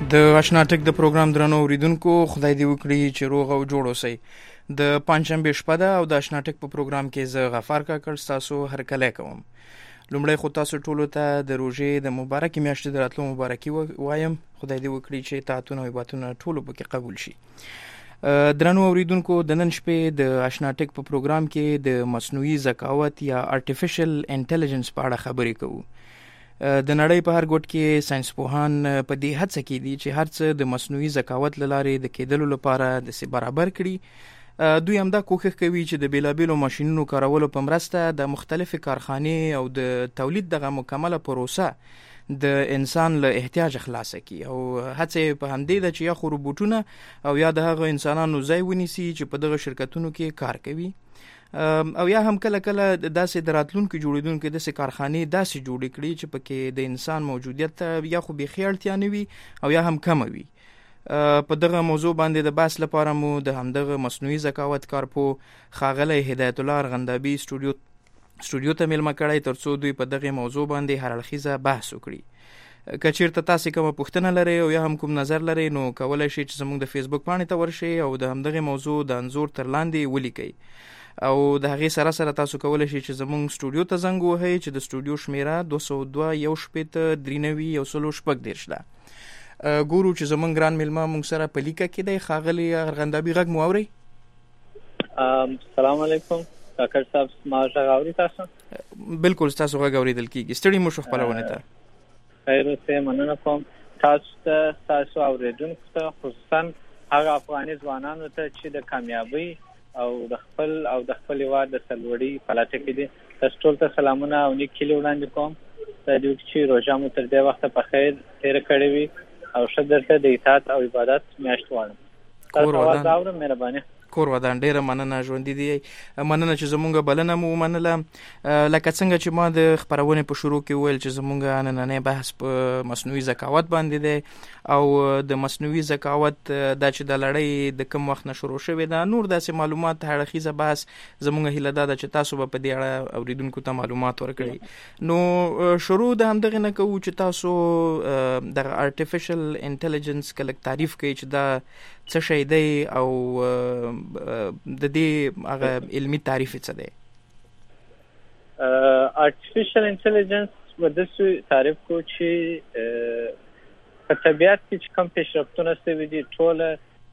د آشنا ټک د پروګرام درنو اوریدونکو خدای دې وکړي چې روغ او جوړ اوسئ. د پنځشنبه شپه ده او د آشنا ټک په پروګرام کې زه غفار کاکړ تاسو هرکلی کوم. لومړی خو تاسو ټولو ته د روژې د مبارکې میاشتې د راتلو مبارکي وایم. خدای دې وکړي چې اطاعتونه او عبادتونه ټولو پکې قبول شي. درنو اوریدونکو د نن شپې د آشنا ټک په پروګرام کې د مصنوعي ذکاوت یا آرټیفیشل انټيليجنس په اړه خبرې کوو. د نړۍ په هر ګوټ کې ساينس پوهان په دې هڅه کې دي چې هر څه د مصنوعي ذکاوت لاره د کېدلو لپاره د سي برابر کړي. دوی هم دا کوښښ کوي چې د بیلابیلو ماشینونو کارولو په مرسته د مختلفې کارخانې او د تولید دغه مکمله پروسه د انسان له احتیاج خلاصه کی او هڅه په همدې ده چې یا خو روبوټونه او یا د هغه انسانانو ځای ونیسي چې په دغه شرکتونو کې کار کوي او یا هم کله کله داسې دراتلونکو جوړیدونکو داسې کارخانې داسې جوړې کړي چې پکې د انسان موجودیت یا خو بېخي اړتیا نه وي او یا هم کمه وي. په دغه موضوع باندې د بحث لپاره مو د همدغه مصنوعي ذکاوت کارپوه ښاغلی هدایت الله ارغندابي سټوډیو ته میلمه کړی ترڅو دوی په دغه موضوع باندې هر اړخیزه بحث وکړي. که چیرته تاسو کومه پوښتنه لرئ او یا هم کوم نظر لرئ نو کولای شئ چې زموږ د فیسبوک پاڼې ته ورشئ او د همدغه موضوع د انځور تر لاندې ولیکئ او د هغې سره سره تاسو کولی شئ چې زموږ سټوډیو ته زنګ ووهئ چې د سټوډیو شمیره 202-193-940 ده. ګورو چې زموږ ګران میلمه موږ سره په لیکه کې دی. ښاغلی ارغندابي غږ مو اورئ؟ السلام علیکم کاکړ صاحب، ما غږ اورئ تاسو؟ بالکل ستاسو غږ اورېدل کېږي. ستړي مو شو خپرونې ته. خیر اوسئ، مننه کوم تاسو ته، ستاسو اورېدونکو ته، خصوصا هغه افغاني ځوانانو ته چې د کامیابۍ او د خپل هېواد د سرلوړۍ په لټه کې دي. تاسو ټول ته سلامونه او نیک هیلې وړاندې کوم. خدای دې وکړي چې روژه مو تر دې وخته په خیر تېره کړې وي او ښه درته د اطاعت او عبادت میاشت غواړم. تاسو اواز اورم، مهرباني. کور ودان، ډیره مننه، ژوندي دي. مننه چې زمونږ بلنه مو ومنله. لکه څنګه چې ما د خپرونې په شروع کې ویل چې زمونږ نننی بحث په مصنوعي ذکاوت باندې دی او د مصنوعي ذکاوت دا چې د لړۍ د کوم وخت نه شروع شوې ده، نور داسې معلومات هر اړخیزه بحث زمونږ هیله دا ده چې تاسو به په دې اړه اوریدونکو ته معلومات ورکړئ. نو شروع د همدغې نه کوو چې تاسو د آرټیفیشل انټيليجنس کله تعریف کوي چې دا څه شی دی او د دې هغه علمي تعریف څه دی؟ آرټیفیشل انټيليجنس و داسې تعریف کو چې په طبیعت کې چې کوم پیشرفتونه شوي دي ټوله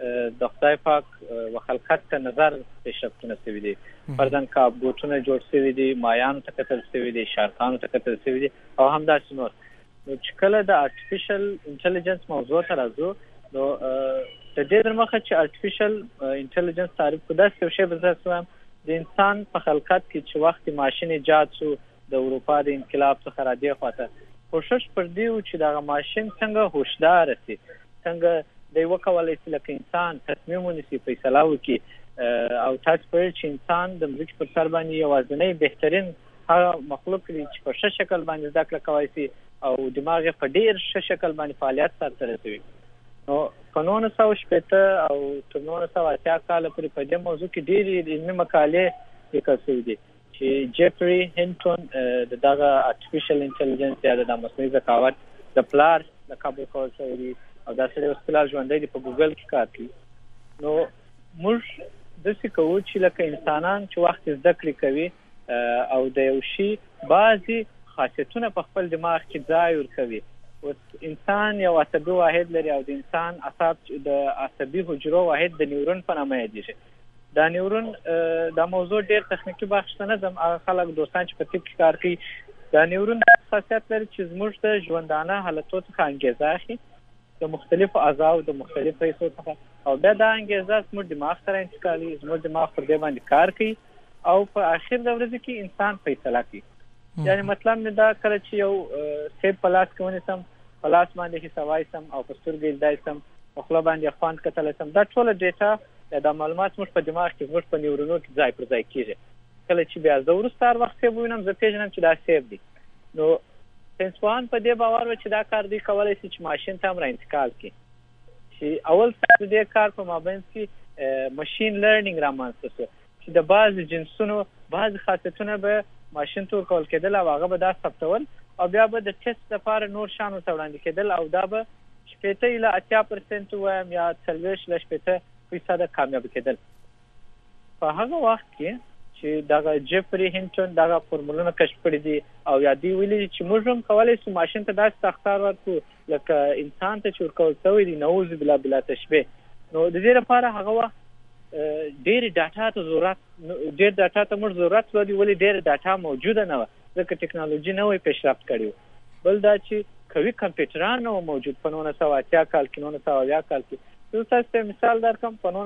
د خدای پاک و خلقت ته نظر پیشرفتونه شوي دي. فرضاً کابوټونه جوړ شوي دي، مایانو ته کتل شوي دي، شارکانو ته کتل شوي دي او همداسې نور. نو چې کله د آرټیفیشل انټيليجنس موضوع ته راځو نو د دې در مخه چې آرټیفیشل انټيليجنس تعریف کو داسې یو شی به زه وایم د انسان په خلقت کې چې وخت ماشین ایجاد شو د اروپا د انقلاب څخه را دې خواته کوشش پر دې و چې دغه ماشین څنګه هوښیار شي، څنګه دی وکولی شي لکه انسان تصمیم ونیسي، فیصله وکړي. او تاسو پوهیږئ چې انسان د مځکې پر سر باندې یوازینی بهترین هغه مخلوق دی چې په ښه شکل باندې زده کړه کولی شي او دماغ یې په ډېر ښه شکل باندې فعالیت سرته رسوي. نو په 1980 او تر 1980 کاله پورې په دې موضوع کې ډېرې علمي مقالې لیکل شوي دي چې جیفري هینټون دغه آرټیفیشل انټيليجنس یا د مصنوعي ذکاوت د پلار لقب ورکول شوی دی او دا سړی اوس فلحال ژوندی دی، په ګوګل کې کار کوي. نو موږ داسې کوو چې لکه انسانان چې وخت زده کړې کوي او د یو شي بعضې خاصیتونه په خپل دماغ کې ځای ورکوي. اوس انسان یو عصبي واحد لري او د انسان د عصبي حجرو واحد د نیورون په نامه یادېږي. دا نیورون دا موضوع ډېر تخنیکي بخش ته نه ځم، هغه خلک دوستان چې په طب کې کار کوي دا نیورون خاصیت لري چې زموږ د ژوندانه حالتو څخه انګیزه اخلي د مختلفو اعضاو د مختلفو حصو څخه او بیا دا انګیزه زموږ دماغ سره انتقالي، زموږ دماغ پر دې باندې کار کوي او په آخر د ورځې کې انسان فیصله کوي. یعنی مطلب مې دا کله چې یو سیب په لاس کې ونیسم، په لاس باندې حسابای سم او په سترګې لیدای سم، په خوله باندې خوند کتلی سم، دا ټوله ډیټا دا معلومات موږ په دماغ کې زموږ په نیورونو کې ځای پر ځای کېږي. کله چې بیا زه وروسته هر وخت سیب ووینم زه پېژنم چې دا سیب دی. نو ساینسپوهان په دې باور و چې دا کار دوی کولی شي چې ماشین ته هم را انتقال کړي چې اول سر د دې کار په مابینځ کې ماشین لرنینګ رامنځته شو چې د بعضې جنسونو بعضې خاصیتونه به ماشین ته ورکول کېدل او هغه به دا ثبتول او بیا به د ټیسټ لپاره نور شیان ورته وړاندې کېدل او دا به 80 الی 80% وایم یا 40 ل 80% کامیاب کېدل. په هغه وخت کې چې دغه جفري هینټون دغه فورمولونه کشف کړي دي او یا دی ویلي چې موږ هم کولی شو ماشین ته داسې ساختار ورکړو لکه انسان ته چې ورکول شوی دي، نعوذ بالله بلا تشبیه. نو د دې لپاره هغه وخت ډېرې ډاټا ته ډېر ډاټا ته موږ ضرورت لرو، ولې ډېره ډاټا موجوده نه وه ځکه ټکنالوژي نه وی پیشرفت کړی و. بل دا چې قوي کمپیوټران نه و موجود په 1980 کال کې 1970 کال کې. زه تاسو ته مثال درکړم، په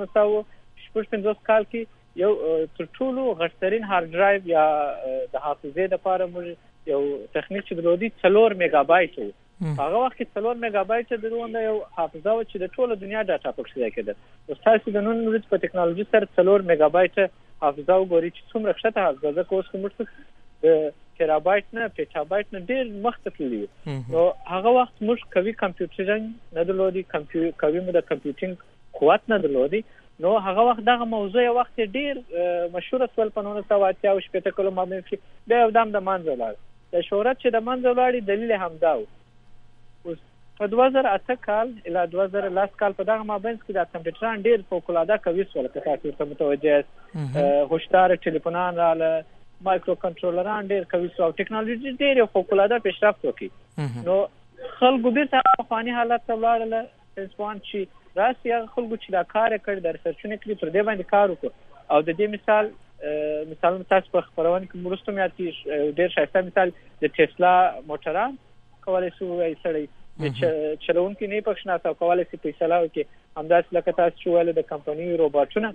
1950 کال کې یو تر ټولو غټترین هارد ډرایو یا د حافظې دپاره موږ یو تخنیک چې درلودي 4 میگا بایټ و. هغه وخت کې 4 میگا بایټ درونده یو حافظه و چې د ټولو دنیا ډاټا پکې ځای کېده. اوس تاسو د نن ورځې په ټکنالوژي سره 4 میگا بایټ حافظه وګورئ چې څومره ښکته حافظه ده. اوس موږ د تیرابایټ نه پیټا بایټ نه ډېر مخته تللي وو. نو هغه وخت موږ قوي کمپیوټرینګ نه درلودي، قوي مو د کمپیوټینګ قوت نه درلودي. نو هغه وخت دغه موضوع یو وخت ډېر مشهوره شول په 1980 او 80 کلو مابین کې، بیا یودم د منځه ولاړ. د شهرت چې د منځه ولاړې دلیل همدا و. اوس په 2008 کال الی 2010 کال په دغه مابین کې د کمپیوټران ډېر فوق‌العاده قوي شول، که تاسو ورته متوجه یاست. هوښیار ټلیفونان راغله، مایکرو کنټرولران ډېر قوي شو او ټکنالوژي ډېر فوق‌العاده پیشرفت وکړي. نو خلکو بیرته پخواني حالت ته ولاړله. ساینسپوهان چې راسي هغه خلکو چې دا کار یې کړی، د ریسرچونه کړي، پر دې باندې کار وکړو. او د دې مثالونه تاسو په خپرونه کې وروسته مې یادېږي. ډېر ښایسته مثال د ټسلا موټران کولی شو وایي سړی چلوونکي نه یې پکې شناخته او کولی شي فیصله وکړي. همداسې لکه تاسو چې ویل د کمپنیو روباټونه.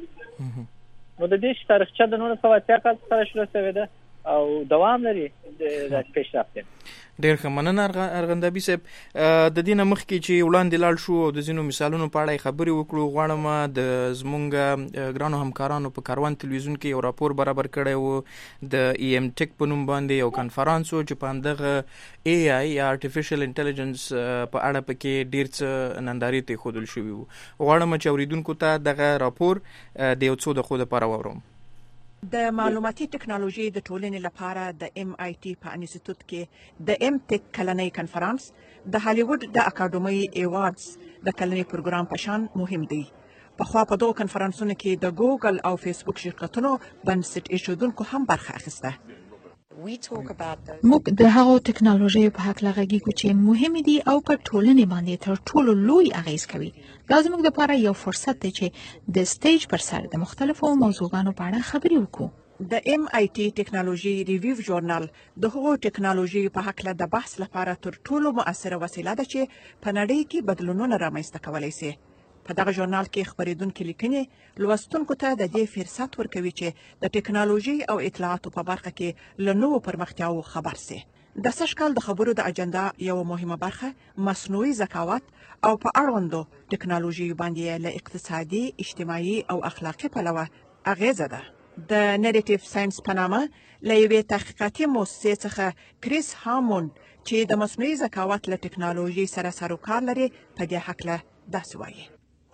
نو د دې تاریخچه د 1980 کال سره شروع شوې ده او دوام لري د پیشرفت. ډېر ښه مننه ارغندابي صاحب. د دې نه مخکې چې وړاندې لاړ شو او د ځینو مثالونو په اړه خبرې وکړو، غواړم د زمونږ ګرانو همکارانو په کاروان تلویزیون کې یو راپور برابر کړی و د EM ټیک په نوم باندې یو کنفرانس و چې په همدغه AI یا آرټیفیشل انټیلیجنس په اړه پکې ډېر څه نندارې ته ښودل شوي وو. غواړم چې اورېدونکو ته دغه راپور د یو څو دقیقو دپاره واورم. د معلوماتي ټکنالوژي د ټولنې لپاره د MIT په انسټیټوټ کې د M Tech کلنۍ کنفرانس د هالیوډ د اکاډمۍ ایوارډز د کلنۍ پروګرام په شان مهم دی. پخوا په دغو کنفرانسونو کې د ګوګل او فیسبوک شرکتونو بنسټ ایښودونکو هم برخه اخیسته. موږ د هغو ټکنالوژیو په هکله غږیږو چې مهمې دي او په ټولنې باندې تر ټولو لوی اغیز کوي. دا زموږ لپاره یو فرصت دی چې د سټیج پر سر د مختلفو موضوعاتو په اړه خبرې وکړو. د MIT ټکنالوژي ریویو ژورنال د هغو ټکنالوژیو په هکله د بحث لپاره تر ټولو مؤثره وسیله ده چې په نړۍ کې بدلونونه رامنځته کولی شي. په دغه ژورنال کې خبرېدونکي لیکنې لوستونکو ته د دې فرصت ورکوي چې د ټکنالوژي او اطلاعاتو په برخه کې له نوو پرمختیاوو خبر شي. د سږ کال د خبرو د اجنډا یوه مهمه برخه مصنوعي ذکاوت او په اړوندو ټکنالوژیو باندې له اقتصادي، اجتماعي او اخلاقي پلوه اغیزه ده. د نریټیو ساینس په نامه له یوې تحقیقاتي مؤسسې څخه کریس هامون چې د مصنوعي ذکاوت له ټکنالوژي سره سروکار لري په دې هکله داسې وایي.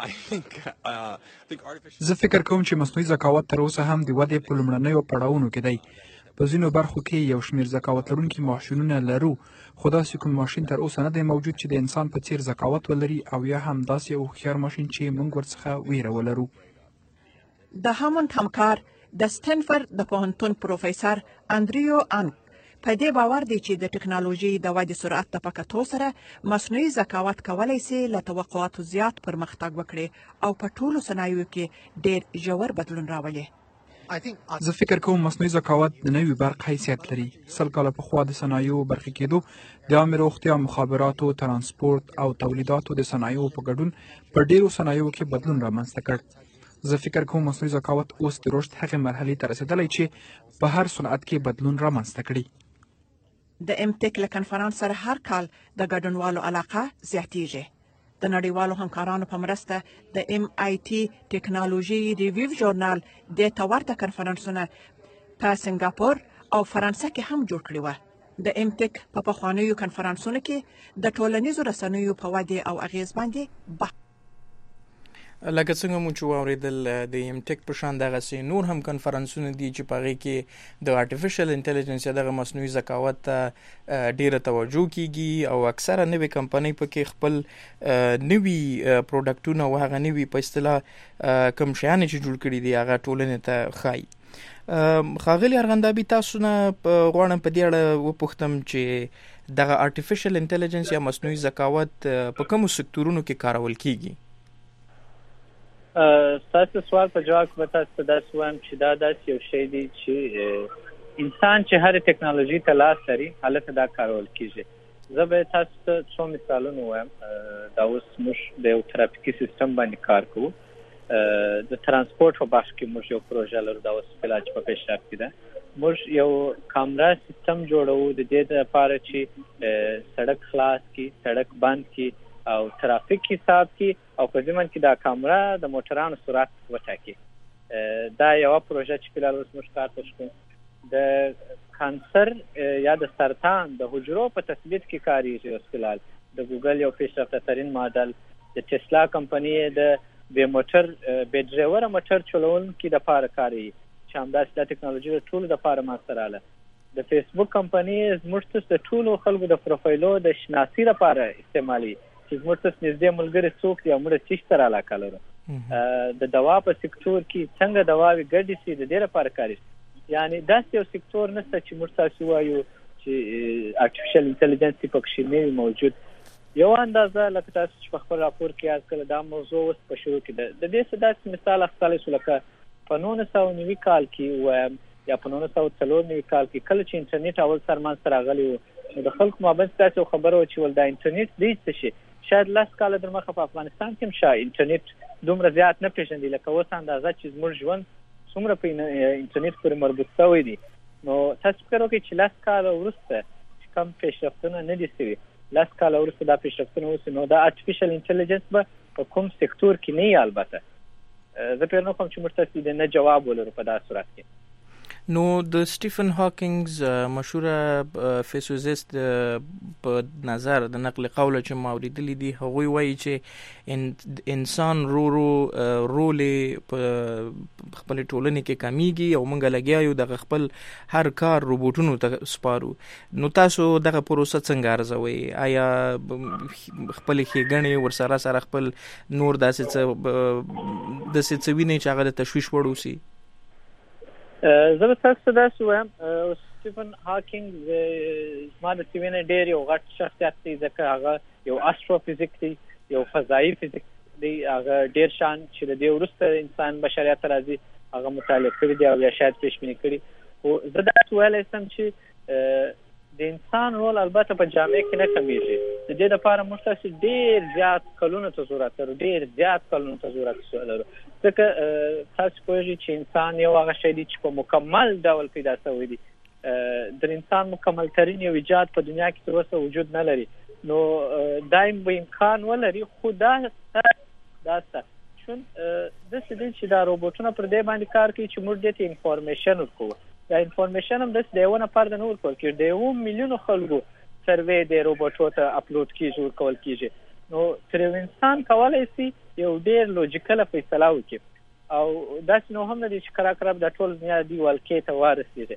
زه فکر کوم چې مصنوعي ذکاوت تر اوسه هم د ودې په لومړنیو پړاوونو کې دی. په ځینو برخو کې یو شمېر ذکاوت لرونکي ماشینونه لرو، خو داسې کوم ماشین تر اوسه نه دی موجود چې د انسان په څیر ذکاوت ولري او یا هم داسې یو هوښیار ماشین چې موږ ورڅخه ویره ولرو. د هاموند همکار د سټنفورد د پوهنتون پروفیسور انډریو انګ په دې باور دی چې د ټکنالوژي د ودې سرعت ته په کتو سره مصنوعي ذکاوت کولی شي له توقعاتو زیات پرمختګ وکړي او په ټولو صنایعو کې ډېر ژور بدلون راولي. زه فکر کوم مصنوعي ذکاوت د نوي برق حیثیت لري. 100 کاله پخوا د صنایعو برخې کېدو د عامې روغتیا، مخابراتو، ترانسپورت او تولیداتو د صنایعو په ګډون په ډېرو صنایعو کې بدلون رامنځته کړ. زه فکر کوم مصنوعي ذکاوت اوس د رشد هغې مرحلې ته رسېدلی چې په هر صنعت کې بدلون رامنځته کړي. د M Tech له کنفرانس سره هر کال د ګډونوالو علاقه زیاتیږي. د نړیوالو همکارانو په مرسته د MIT ټکنالوژي ریویو ژورنال د ورته کنفرانسونه په سنګاپور او فرانسه کې هم جوړ کړي وو. د M Tech په پخوانیو کنفرانسونو کې د ټولنیزو رسنیو په ودې او اغیز باندې لکه څنګه مو چې واورېدل د ایم ټیک په شان دغسې نور هم کنفرانسونه دي چې په هغې کې د آرټیفیشل انټیلیجنس یا دغه مصنوعي ذکاوت ته ډېره توجه کیږي او اکثره نوې کمپنۍ پکې خپل نوي پروډکټونه او هغه نوي په اصطلاح کوم شیان چې جوړ کړي دي هغه ټولنې ته ښایي. ښاغلي ارغندابي تاسو نه غواړم په دې اړه وپوښتم چې دغه آرټیفیشل انټیلیجنس یا مصنوعي ذکاوت په کومو سکتورونو کې کارول کیږي؟ ستاسو سوال په جواب کې به تاسو ته داسې وایم چې دا داسې یو شی دی چې انسان چې هرې ټکنالوژي ته لاس لري هلته دا کارول کیږي. زه به تاسو ته څو مثالونه ووایم. دا اوس موږ د یو ترافیکي سیستم باندې کار کوو. د ترانسپورټ په بخش کې موږ یو پروژه لرو، دا اوس فعلا چې په پیشرفت کې ده. موږ یو کامرا سیستم جوړوو د دې لپاره چې سړک خلاص کړي، سړک بند کړي او ترافیک حساب کی او په ضمن کې دا کامرا د موټرانو سرعت وټاکي. دا یو پروژه چې فعلا اوس موږ کار کوو. د کانسر یا د سرطان د حجرو په تثبیت کې کاریږي. اوس فعلا د ګوګل یو پیشرفته ترین ماډل، د ټسلا کمپنۍ د بې ډرایوره موټر چلونکي د پاره کاروي چې همداسې دا ټکنالوژي د ټولو د پاره منځته راغله. د فیسبوک کمپنۍ زموږ د ټولو خلکو د پروفایلو د شناسي لپاره استعمالي چې زموږ ته نږدې ملګري څوک دي او موږ څه سره علاقه لرو. د دوا په سکتور کې څنګه دواوې ګډې شي د دې لپاره کاریږي. یعنی داسې یو سکتور نشته چې موږ تاسو وایو چې آرټیفیشل انټیلیجنس پکې نه موجود. یو اندازه لکه تاسو چې په خپل راپور کې یاد کړل دا موضوع اوس په شروع کې ده. د دې څه مثال اخیستلی شو لکه په 1990 کال کې وایم یا په 1994 کال کې کله چې انټرنیټ اول سر منځته راغلی و د خلکو مابین تاسو خبره و چې ول دا انټرنیټ دی څه شي. شاید لاس کال در مخه په افغانستان کې شاید انټرنیټ دومره زیات نه پیژندل لکه اوس اندازه چې زموږ ژوند څومره په انټرنیټ پورې مربوط شوی دی. نو تاسو فکر وکړئ چې لاس کال وروسته کوم پیشرفتونه نه دي شوي، لاس کال وروسته دا پیشرفتونه وشي، نو دا آرټیفیشل انټیلیجنس به په کوم سکتور کې نه وي. البته زه پرې نه کوم چې موږ تاسو د نه جواب ولرو په دا صورت کې. نو د سټیفن هاکینګز مشهوره فزیسیست په نظر د نقل قول چې ما اوریدلی دي هغوی وایي چې انسان رول په خپل ټولنې کې کمیږي او موږ لګیا یو د خپل هر کار روبوټونو ته سپارو. نو تاسو دغه پروسه څنګه ارزوي؟ آیا خپل ښېګڼې ورسره سره خپل نور داسې څه وینئ چې هغه د تشویش وړ اوسي؟ زه به تاسو ته داسې وایم سټیفن هاکینګ زما د څېړنې ډېر یو غټ شخصیت دی ځکه هغه یو استروفیزیک دی، یو فضایي فزیک دی. هغه ډېر شیان چې د دې وروسته انسان بشریت ته راځي هغه مطالعه کړي دي او یا شاید پیشبیني کړي. خو زه داسې ویلی شم چې د انسان رول البته په جامعه کې نه کمیږي. د دې لپاره موږ تاسو ډېر زیات کلونو ته ضرورت لرو، ډېر زیات کلونو ته ضرورت لرو ځکه تاسو پوهیږئ چې انسان یو هغه شی دی چې په مکمل ډول پیدا شوی دی. د انسان مکمل ترین یو ایجاد په دنیا کې تر اوسه وجود نه لري. نو دایم به امکان ولري خو دا شته چون داسې دی چې دا روبوټونه پر دې باندې کار کوي چې موږ دې ته انفارمیشن ورکوو. دا انفارمیشن هم داسې د یوه نفر د نه ورکول کېږي، د 1 میلیونو خلکو سروې د روبوټو ته اپلوډ کېږي، ورکول کېږي. نو تر یو انسان کولی شي یو ډېر لوجیکله فیصله وکړي او داسې نو هم نه دی چې کراکره د ټول دنیا دې ولکې ته ورسېږي.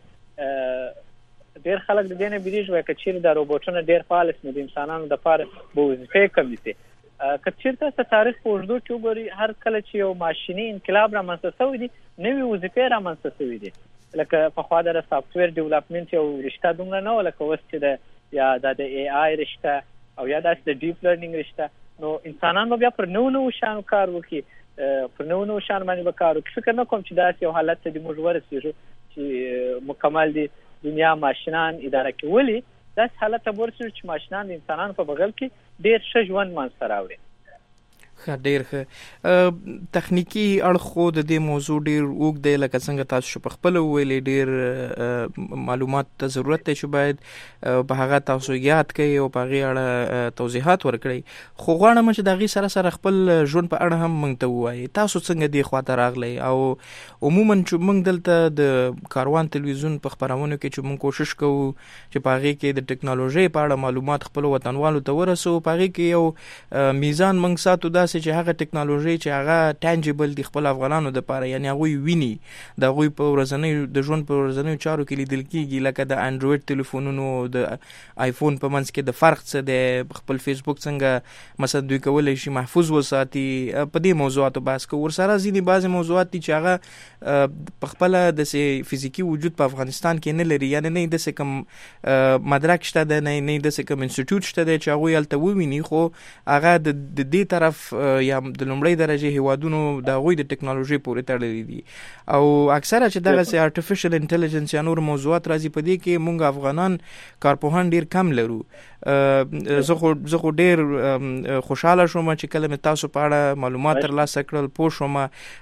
ډېر خلک د دې نه بیریږي وایي که چېرې دا روبوټونه ډېر فعال شي نو د انسانانو دپاره به وظیفې کمې شي. که چېرته تاسو تاریخ په اوږدو کې وګورئ هر کله چې یو ماشیني انقلاب رامنځته شوی دی نوې وظیفې رامنځته شوي دي. لکه پخوا د سافټویر ډیولپمنټ یو رشته دومره نه وه لکه اوس چې د یا د اے آی رشته او یا داسې د ډیپ لرنینګ رشته. نو انسانان به بیا پر نوو شیانو کار وکړي، پر نوو شیانو باندې به کار وکړي. فکر نه کوم چې داسې یو حالت ته دې موږ ورسېږو چې مکمل د دنیا ماشینان اداره کوي. داسې حالت ته ورسېږو چې ماشینان د انسانانو په بغل کې ډېر ښه ژوند منځته راوړي. ډېر ښه. تخنیکی اړخ خو د دې موضوع ډېر اوږد دی لکه څنګه تاسو په خپله وویلې ډېر معلومات ته ضرورت دی چې باید په هغه تاسو یاد کړئ او په هغې اړه توضیحات ورکړئ. خو غواړم چې د هغې سره سره خپل ژوند په اړه هم موږ ته ووایئ. تاسو څنګه دې خواته راغلی او عموما چې موږ دلته د کاروان تلویزیون په خپرونو کې چې موږ کوشش کوو چې په هغې کې د ټکنالوژۍ په اړه معلومات خپلو وطنوالو ته ورسوو، په هغې کې یو میزان موږ ساتو داسې داسې چې هغه ټیکنالوژي چې هغه ټانجیبل دی خپل افغانانو د پاره، یعنی هغه ویني د هغه په ورځنی د ژوند په ورځنی چارو کې لیدل کیږي، لکه د انډروید ټلیفونونو د آیفون په منځ کې د فرق څه دی، خپل فیسبوک څنګه مثلا دوی کولای شي محفوظ وساتي. په دې موضوعاتو بحث کوو. ورسره ځینې بعضې موضوعات دي چې هغه په خپل د فزیکی وجود په افغانستان کې نه لري، یعنی نه د کوم مدرک شته ده، نه د کوم انسټیټیوټ شته ده چې هغه یلته وویني، خو هغه د دې طرف یا د لومړی درجه هیوادونو د هغوی د ټیکنالوژي پورې تړلي دي. او اکثره چې دغه ارتفیشل انټيليجنس یا نور موضوعات راځي په دې کې مونږ افغانان کارپوهان ډیر کم لرو. زه خو ډیر خوشاله شوم چې کله مې تاسو په اړه معلومات ترلاسه کړل، پوه شوم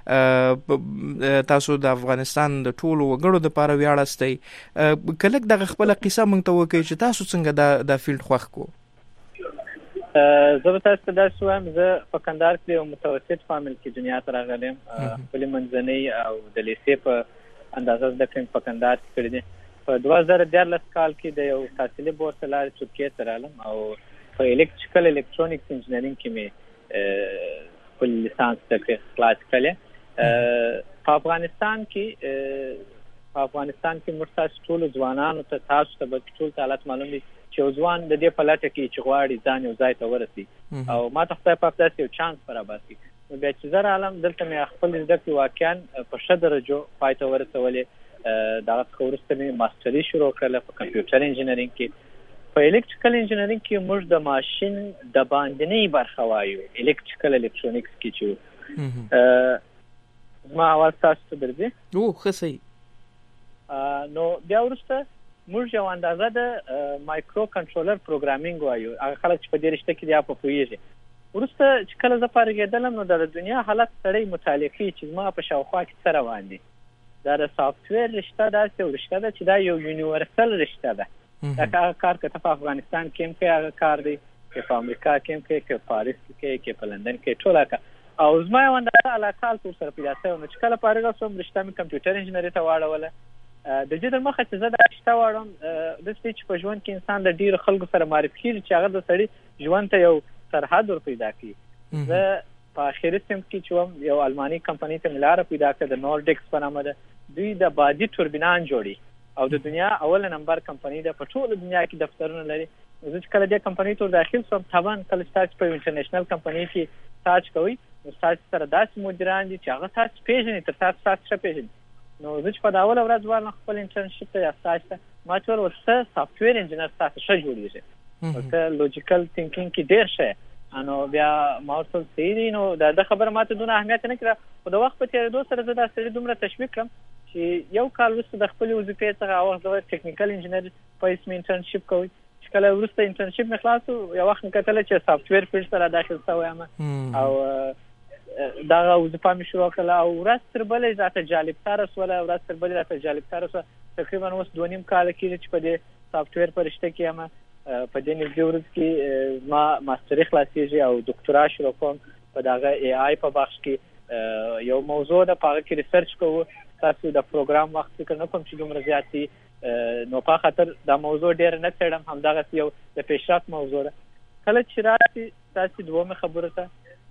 تاسو د افغانستان د ټولو وګړو لپاره ویاړستئ. کله دغه خپل قصه مونږ ته وکړئ چې تاسو څنګه دا فیلډ خوښ کو. زه به تاسو ته داسې وایم، زه په کندهار کې یو متوسط فامیل کې دنیا ته راغلم. خپلې منځنۍ او د لیسې په اندازه زده کړې په کندهار کې کړې دي. په 2014 کال کې د یو تحصیلي بورس له لارې ترکیې ته رالم او په الکتریکل الکترونیکس انجینرینګ کې مې خپل لیسانس زده کړې خلاص کړی. په افغانستان کې موږ تاسو ټولو ځوانانو ته، تاسو ته به ټول حالت معلوم دي چې یو ځوان د دې په لټه کې چې غواړي ځان یو ځای ته ورسي او ما ته خدای پاک داسې یو چانس برابر کړي. نو بیا چې زه رالم دلته مې خپل زده کړې واقعا په ښه درجو پای ته ورسولې. دغه څخه وروسته مې ماسټري شروع کړله په کمپیوټر انجینرینګ کې. په الکتریکل انجینرینګ کې موږ د ماشین د باندنۍ برخه وایو، الکتریکل الکترونیکس کې چې زما اواز تاسو ته درځي؟ ښه صحیح. نو بیا وروسته موږ یو اندازه د مایکرو کنټرولر پروګرامینګ وایو. هغه خلک چې په دې رشته کې دي په پوهیږي. وروسته چې کله زه فارغېدلم نو د دنیا حالت سړی مطالعه کوي چې زما په شاوخوا کې څه روان دي. دا د سافټویر رشته داسې یو رشته ده چې دا یو یونیورسل رشته ده. دا کار که ته په افغانستان کې هم کوې هغه کار دی، که په امریکا کې هم کوې، که په پاریس کې کوې، که په لندن کې، ټول هغه. او زما یو اندازه علاقه هلته ورسره پیدا شوې. نو چې کله فارغه شوم رشته مې کمپیوټر انجینري ته واړوله. د دې در مخه چې زه دا رشته واړم داسې چې په ژوند کې انسان د ډېرو خلکو سره معرفي کېږي چې هغه د سړي ژوند ته یو سرحد ور پیدا کړي. زه په آخري صنف کې چې وم یو الماني کمپنۍ ته مې لاره پیدا کړه، د نورډکس په نامه ده. دوی د بادي توربینان جوړي او د دنیا اول نمبر کمپنۍ ده، په ټوله دنیا کې دفترونه لري. زه چې کله دې کمپنۍ ته داخل شوم، طبعا کله چې تاسو په انټرنیشنل کمپنۍ کې سارچ کوئ نو تاسو سره داسې مدیران دي چې هغه تاسو پیژني تر تاسو ښه پیژني. نو زه چې په دا اوله ورځ ورغلم خپل انټرنشپ ته یا سټاج ته، ما چې ورته سافټویر انجینر تاسو ښه جوړېږي، ورته لوجیکل تھینکینګ کې ډېر ښه. نو بیا ما ورته صحیح دی. نو دا خبره ما ته دونه اهمیت نه کړه، خو د وخت په تېرېدو سره زه دا سړي دومره تشویق کړم چې یو کال وروسته د خپلې وظیفې څخه هغه وخت زه ټیکنیکل انجینر په اسم انټرنشپ کوئ. چې کله وروسته انټرنشپ مې خلاص و، یو وخت مې کتله چې سافټویر فیلډ سره داخل شوی یم او دغه وظیفه مې شروع کړله او ورځ تر بلې راته جالبتاره شوله. ورځ تر بلې راته جالبتاره شوه. تقریبا اوس 2.5 کاله کېږي چې په دې سافټویر په رشته کې یم. په دې نږدې ورځ کې ما ماستري خلاصېږي او دکتورا شروع کوم په دغه اي آی په بخش کې. یو موضوع ده، په هغه کې ریسرچ کوو. تاسو د پروګرام وخت فکر نه کوم چې دومره زیات دي، نو په خاطر دا موضوع ډېر نه څېړم. همدغسې یو د پیشرفت موضوع ده. کله چې راشي تاسو دومره خبره ته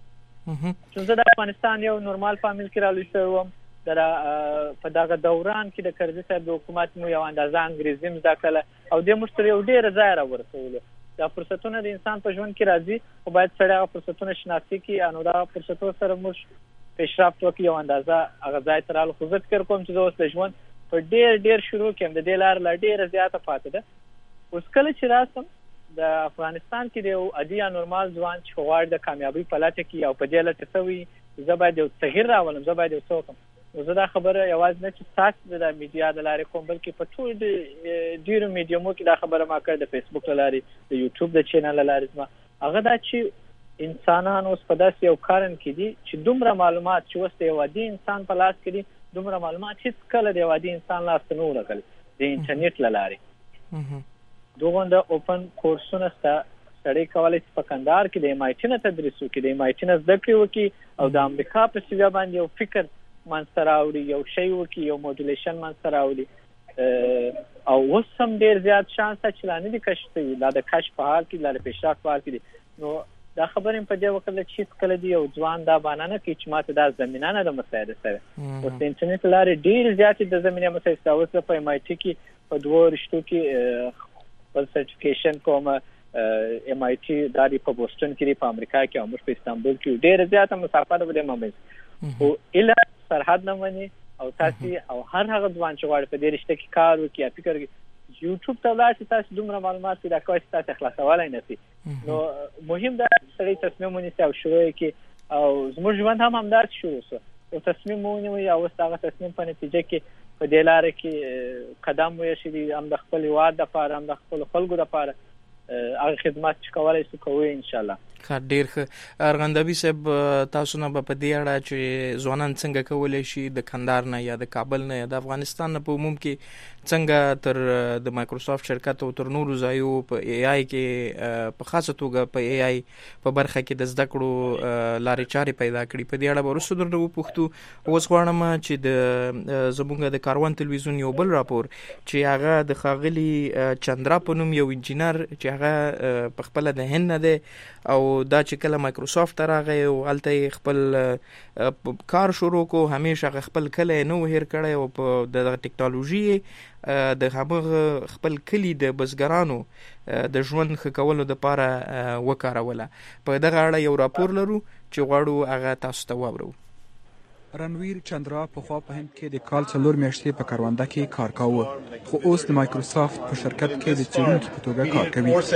چې زه د افغانستان یو نورمال فامیل کې رالوی شوی وم. په دغه دوران کې د کرزي صاحب د حکومت مو یو اندازه انګریزي مو زده کړله او دې موږ تر یو ډېره ځایه راورسولو. دا فرصتونه د انسان په ژوند کې راځي، خو باید سړی هغه فرصتونه شناسي کړي. نو دغه فرصتونو سره موږ پیشرفت وکړي، یو اندازه هغه ځای ته رالو. خو زه فکر کوم چې زه اوس د ژوند په ډېر شروع کې یم، د دې لاره لا ډېره زیاته پاتې ده. اوس کله چې راسم د افغانستان کې د یو عادي یا نورمال ځوان چې غواړي د کامیابۍ په لټه کې او په دې لټه څه وي زه باید یو تغییر راولم، زه باید یو څه وکړم. نو زه دا خبره یوازې نه چې تاسو د میډیا د لارې کوم، بلکې په ټول ډېرو میډیومو کې دا خبره ما کړې، د فیسبوک له لارې، د یوټیوب د چینل له لارې. زما هغه دا چې انسانان اوس په داسې یو کارن کې دي چې دومره معلومات چې اوس د یو عادي انسان په لاس کې دي، دومره معلومات هېڅ کله د یو عادي انسان لاس ته نه ورغلي د انټرنیټ له لارې. دغونډه اوپن کورسونه سته، سړی کولی چې په کندهار کې د MIT نه تدریس وکړي، د MIT نه زده کړې وکړي او د امریکا په سویه باندې یو فکر منځته راوړي، یو شی وکړي، یو موډولیشن منځته راوړي. او اوس هم ډېر زیات شانس چې لا نه دي کشف شوي، لا د کشف په حال کې، لا د پیشرفت په حال کې دي. نو دا خبرې په دې وکړه چې کله دی یو ځوان دا باندې نه کې چې ماته دا زمينه نه د مسایل سره او د انټرنیټ لارې ډېر زیات د زمينه مسایل تاسو په MIT کې په 2 رشتو کې خپل سرټیفیکیشن کوم MIT داري په بوسټن کې په امریکا کې او په استانبول کې ډېر زیات مسافه ده د ممز او اله سرحد نه ونی او تاسو او هر هغه ځوان چې غواړي په دې رشته کې کار وکړي یا فکر وکړي یوټیوب ته لاړ تاسو دومره معلومات پیدا کوئ چې تاسو خلاصولای نه شي نو مهم ده چې تصمیم ونیسئ او شروع کړئ او زموږ ژوند هم همداسې شروع شو او تصمیم ونیوئ او هغه تصمیم په نتیجه کې په دې لار کې قدم ویشي هم د خپل هیواد لپاره هم د خپل خلکو لپاره هغه خدمات چې کولای شو کوي ان شاء الله. ډیر ښه ارغندابي صاحب تاسو نه په دې اړه چې ځوانان څنګه کولای شي د کندهار نه یا د کابل نه یا د افغانستان نه په عموم کې څنګه تر د مایکروسافت شرکت او تر نورو ځایو په AI کې په خاصه توګه په AI په برخه کې د زده کړو لارې چارې پیدا کړي په دې اړه ورسره درنه وپوښتو. اوس غواړم چې د زموږ د کاروان تلویزیون یو بل راپور چې هغه د ښاغلي چندرا په نوم یو انجینر چې هغه په خپل د هند نه دی او دا چې کله مایکروسافت راغی او هلته خپل کار شروع کو همیشه خپل کله نو هیر کړی او په د ټیکنالوژي د هغه خپل کلی د بزګرانو د ژوند ښه کولو لپاره وکاروله. په دغه اړه یو راپور لرو چې غواړو هغه تاسو ته واورو. رنویر چندرا پخوا په هند کې د کال 4 میاشتې په کارونده کې کار کاوه خو اوس د مایکروسافت په شرکت کې د څېړونکي په توګه کار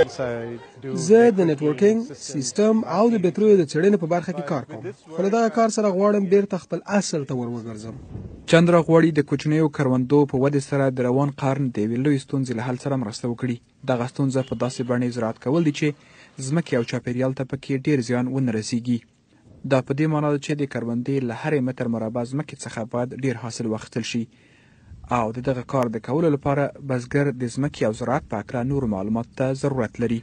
کوي. زه د نتورکینګ سیستم او د بیټریو د څېړنې په برخه کې کار کوم خو له دغه کار سره غواړم بیرته خپل اصل ته وګرځم. چندرا غواړي د کوچنیو کروندو په ودې سره د روان قرن د یوې لویې ستونزې له حل سره مرسته وکړي. دغه ستونزه په داسې بڼې زراعت کول دي چې ځمکې او چاپیریال ته پکې ډېر زیان ونه رسیږي. دا په دې معنی ده چې د کروندې له هرې متر مربع ځمکې څخه باید ډیر حاصل واخیستل شي او د دغه کار د کولو لپاره بزګر د ځمکې او زراعت په اړه نور معلومات ته ضرورت لري.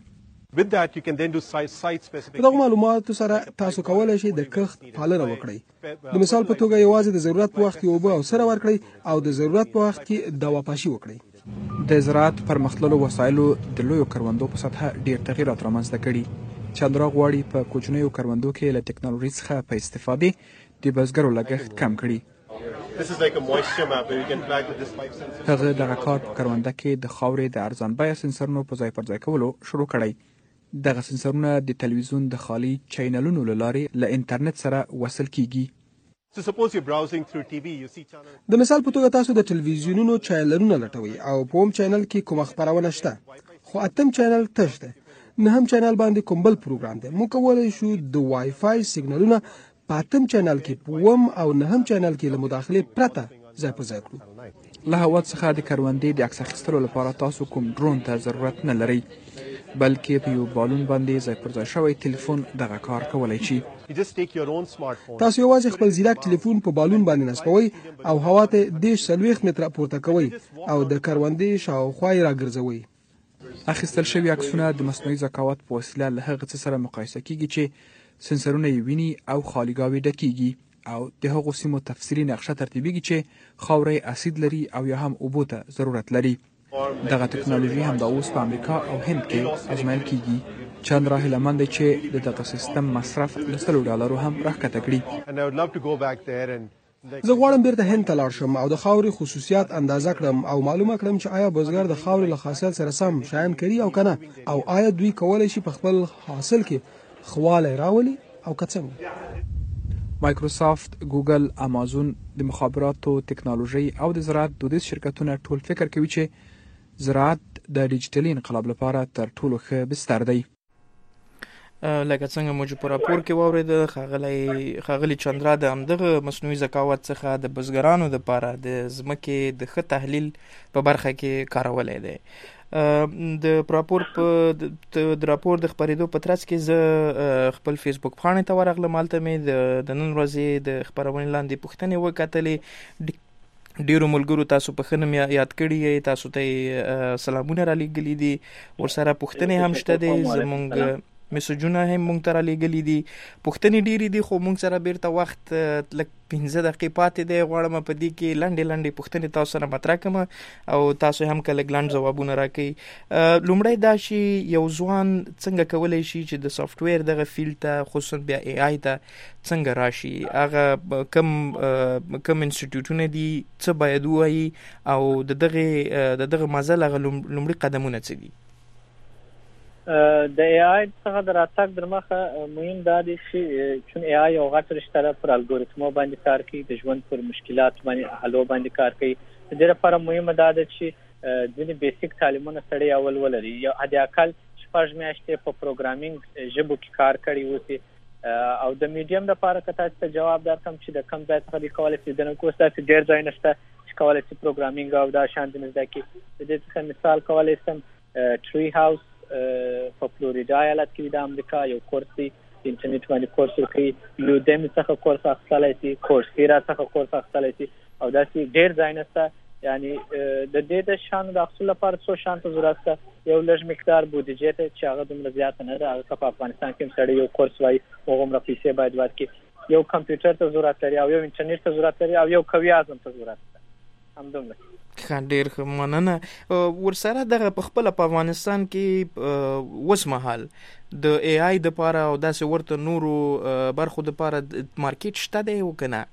په دغه معلوماتو سره تاسو کولای شئ د کښت پالنه وکړئ. د مثال په توګه یوازې د ضرورت په وخت کې اوبه او سره ورکړئ او د ضرورت په وخت کې دوا پاشي وکړئ. د زراعت پرمختللو وسایلو د لویو کروندو په سطحه ډیر تغیرات رامنځته کړي. چندرا غواړي په کوچنیو کروندو کې له ټیکنالوژي څخه په استفادې د بزګرو لګښت کم کړي. هغه دغه کار په کرونده کې د خاورې د ارزان بیه سنسرونو په ځای پر ځای کولو شروع کړی. دغه سنسرونه د تلویزیون د خالي چینلونو له لارې له انټرنیټ سره وصل کیږي. د مثال په توګه تاسو د تلویزیونونو چینلونه لټوي او په کوم چینل کې کوم خبرونه شته خو اتم چینل تش ده نه هم چینل باندې کوم بل پروګرام دی. موږ کولای شو د وای فای سیګنالونه په اتم چینل کې پوم او نه هم چینل کې له مداخله پرته ځای په ځای کړو. له هوا څخه د کروندې د عکس اخیستلو لپاره تاسو کوم ډرون ته ضرورت نه لرئ بلکې په یو بالون باندې ځای پر ځای شوی ټلیفون دغه کار کولای شي. تاسو یوازې خپل زیرک ټلیفون په بالون باندې نصبوي او هوا ته 40 متره پورته کوئ او د کروندې شاوخوا یې راګرځوئ. اخیستل شوي عکسونه د مصنوعي ذکاوت په وسیله له هغه څه سره مقایسه کیږي چې سنسرونه یې ویني او خالیګاوې ډکیږي او د هغو سیمو تفصیلي نقشه ترتیبیږي چې خاوره اسید لري او یا هم اوبو ته ضرورت لري. دغه ټکنالوژي هم د اوس په امریکا او هند کې ازمایل کیږي. چندرا هیلهمند دی چې د دغه سیستم مصرف له $100 هم راښکته کړي. زه غواړم بیرته هند ته لاړ شم او د خاورې خصوصیات اندازه کړم او معلومه کړم چې آیا بزګر د خاورې له خاصیت سره سم شیان کوي او کنه او آیا دوی کولای شي په خپل حاصل کې خواله راولي او که څنګه. مایکروسافت، ګوګل، امازون د مخابراتو ټکنالوژي او د زراعت دودیز شرکتونه ټول فکر کوي چې زراعت د ډیجیټلي انقلاب لپاره تر ټولو ښه بستر دی. لکه څنګه موږ په راپور کې واورېد ښاغلي چندرا د همدغه مصنوعي ذکاوت څخه د بزګرانو لپاره د ځمکې د ښه تحلیل په برخه کې کارولی دی. د راپور د خپرېدو په ترڅ کې زه خپل فیسبوک پاڼې ته ورغلم. هلته مې د نن ورځې د خپرونې لاندې پوښتنې وکتلې. ډیرو ملګرو تاسو په ښه نوم یاد کړي، تاسو ته سلامونه را لېږلي دي، ورسره پوښتنې هم شته دي. زموږ میسجونه هم مونږ ته رالیږلي دي. پوښتنې ډېرې دي خو مونږ سره بیرته وخت لږ 15 دقیقې پاتې دی. غواړم په دې کې لنډې پوښتنې تاسو سره مطرح کړم او تاسو هم که لږ لنډ ځوابونه راکړئ. لومړی دا چې یو ځوان څنګه کولی شي چې د سافټویر دغه فیلډ ته خصوصا بیا ای آی ته څنګه راشي، هغه کم انسټیټیوټونه دي، څه باید ووایي او د دغه مزل هغه لومړي قدمونه څه دي؟ د ای آی څخه د راتګ در مخه مهم دا دی چې چون ای آی یو غټ رشته ده، پر الګوریتمو باندې کار کوي، د ژوند پر مشکلات باندې حلو باندې کار کوي. د دې لپاره مهمه دا ده چې ځینې بیسیک تعلیمونه سړی اول ولري، یا حد اقل 6 میاشتې په پروګرامینګ ژبو کې کار کړی وسی. او د میډیم لپاره که تاسو ته جواب درکړم چې د کم ځای څخه د کولای شي د نو تاسو ډېر ځای نشته چې کولای شي پروګرامینګ او دا شان د زده کړي. د دې څخه مثال کولای شم ټری هاوس په فلوریدا ایالت کې د امریکا یو کورس دی، انټرنیټ باندې کورس ورکوي. یودمی څخه کورس اخیستلی شي، کورسیرا څخه کورس اخیستلی شي او داسې ډېر ځای نشته. یعنی د دې د شانو د اخیستلو لپاره څو شانو ته ضرورت ده. یو لږ مقدار بودیجې ته چې هغه دومره زیاته نه ده، هغه په افغانستان کې سړی یو کورس وایي هغومره پیسې باید ورکړي. یو کمپیوټر ته ضرورت لري او یو انټرنیټ ته ضرورت لري او یو قوي عزم ته ضرورت ده. همدومره. ډېر ښه، مننه. ورسره دغه په خپله په افغانستان کې اوس مهال د ای آی دپاره او داسې ورته نورو برخو دپاره مارکیټ شته دی او که نه؟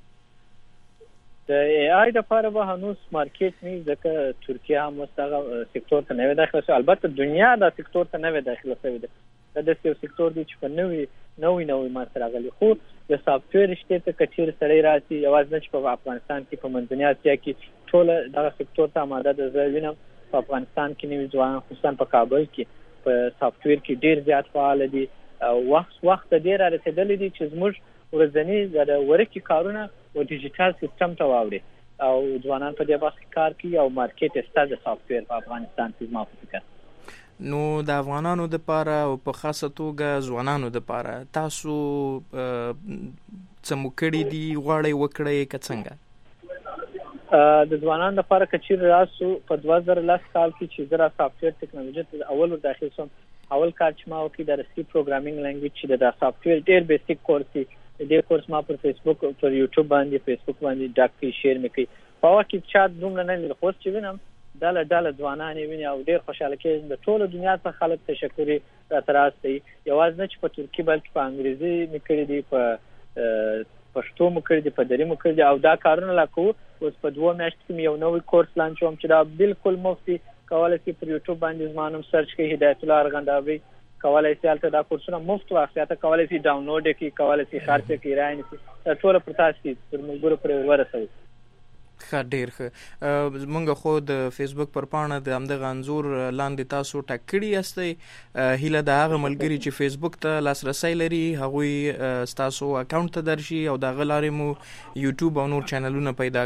د ای آی لپاره به هنوز مارکیټ نه، ځکه ترکیه هم اوس هغه سکتور ته نوی داخله شوه. البته دنیا دا سکتور ته نوی داخله شوې ده. دا داسې یو سکتور دی چې په نوی ماسته راغلی. خو د سافټویر رشتې ته که چېرې سړی راسي، یوازې نه چې په افغانستان کې، په منځنۍ اسیا کې ټوله دغه سکتور ته اماده ده. زه وینم په افغانستان کې نوي ځوانان خصوصا په کابل کې په سافټویر کې ډېر زیات فعال دي. وخت ډېر را رسېدلی دی چې زموږ ورځني د ورکې کارونه او ډیجیټل سیستم ته واوړي او ځوانان په دې برخه کې کار کوي او مارکیټ شته د سافټویر په افغانستان کې زما په فکر. نو د افغانانو دپاره او په خاصه توګه ځوانانو دپاره تاسو څه مو کړي دي، غواړئ وکړئ که څنګه؟ د ځوانانو لپاره که چېرې راسو په 2010 کال کې چې زه را سافټویر ټکنالوژي ته اول ور داخل شوم، اول کار چې ما وکړي د سی پروګرامینګ لینګویج چې د سافټویر ډېر بیسیک کورس دی. دې کورس ما پر فیسبوک پر یوټیوب باندې ډاک کې شیر مې کړي. په هغه کې چا دومره نه لري، خو چې وینم ډله ځوانان یې ویني او ډېر خوشحاله کېږم. د ټولو دنیا څخه خلک تشکر راته راستوي، یوازې نه چې په ترکي بلکې په انګریزي مې کړي دي، په پښتو مو کړي دي، په دري مو کړي دي او دا کارونه لا کوو. اوس په 2 میاشتو کې مې یو نوی کورس لانچوم چې دا بالکل مفت دی. کولی شي پر یوټیوب باندې زما نوم سرچ کړئ، هدایت الله ارغنداوي، کولی شي هلته دا کورسونه مفت واخلي. هلته کولی شي ډاونلوډ یې کړي، کولی شي خرڅ یې کړي، رایې نیسي. دا ټوله پر تاسو دي، پر ملګرو پرې ورسوئ. ښه، ډېر ښه. موږ خو د فیسبوک پر پاڼه د همدغه انځور لاندې تاسو ټاک کړي یاستئ. هیله د هغه ملګري چې فیسبوک ته لاسرسی لري هغوی ستاسو اکاونټ ته درشي او د هغه لارې مو یوټیوب او نور چینلونه پیدا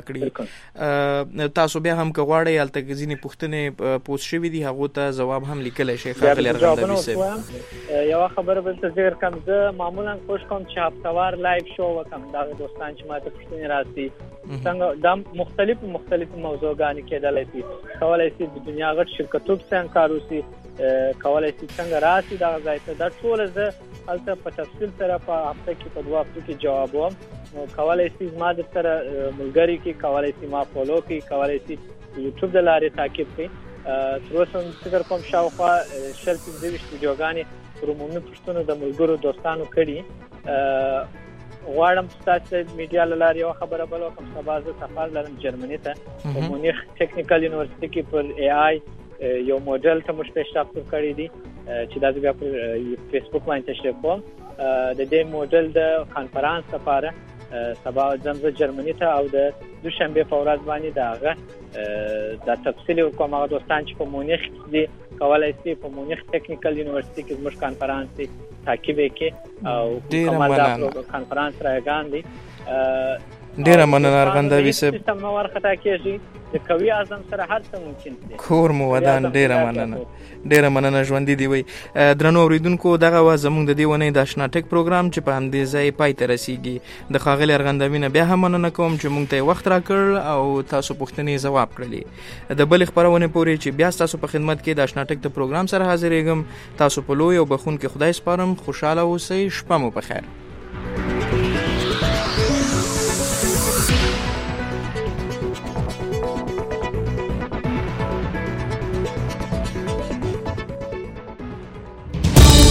کړي. تاسو بیا هم که غواړئ هلته ځینې پوښتنې پوسټ شوي دي، هغو ته ځواب هم لیکلی شئ. ښاغلی ارغنداوي صاحب، یوه خبره بل څه ذکر کړم، زه معمولا کوشش کوم چې هفتهوار لایو شو وکړم. دغه دوستان چې ماته پوښتنې راسي څنګه دا مختلف موضوعګانې کېدلی شي. کولی شي د دنیا غټ شرکتو څنګه کار وشي، کولی شي څنګه راسي دغه ځای ته. دا ټوله زه هلته په تفصیل سره په هفته کې په 2 هفتو کې جوابوم. نو کولی شي زما د سره ملګري کړي، کولی شي ما فالو کړي، کولی شي یوټیوب د لارې تعقیب کړي. تر اوسه فکر کوم شاوخوا 15 ویډیوګانې پر عمومي پوښتنو د ملګرو دوستانو کړي. غواړم تاسو میډیا لاره یو خبره بل وکم. سبا زه سفر لرم جرمني ته، په مونیخ ټیکنیکل یونیورسيټي کې پر ای آی یو موډل ته مش پیشرفت کړی دی چې دا بیا پر فیسبوک باندې تشریح کوم. د دې موډل د کانفرنس لپاره سبا ځم زه جرمني ته او د دوشنبه په ورځ باندې دا د تفصیل کوم. هغه دوستان چې په مونیخ دي کولای شي په مونیخ ټیکنیکل یونیورسيټي کې زموږ کانفرنس تعقیب وکړي او کومه دا کانفرنس راغان دي. ډیره مننه ارغنداوي صاحب. سیستم ورخطا کیږي د قوي عزم سره هر څه ممکن دي. کور مو ودان. ډیره مننه ژوندۍ دی وي. درنو اوریدونکو دغه وا زموږ د دې ونې د آشنا ټک پروګرام چې په همدې ځای پای ته رسیږي. د ښاغلي ارغنداوي نه بیا هم مننه کوم چې موږ ته وخت راکړ او تاسو پوښتنې ځواب کړلې. د بلې خپرونې پورې چې بیا تاسو په خدمت کې د آشنا ټک د پروګرام سره حاضرېږم، تاسو په لوی او بخون کې خدای سپارم. خوشاله اوسئ. شپه مو په خیر.